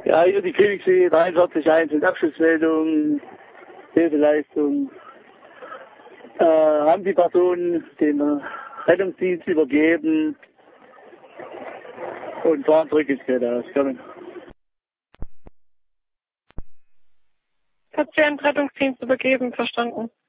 Ja, hier die Königssee 43.1 mit Abschlussmeldung, Hilfeleistung. Haben die Personen den Rettungsdienst übergeben und fahren zurück ins Kältehaus. Patientrettungsdienst übergeben, verstanden.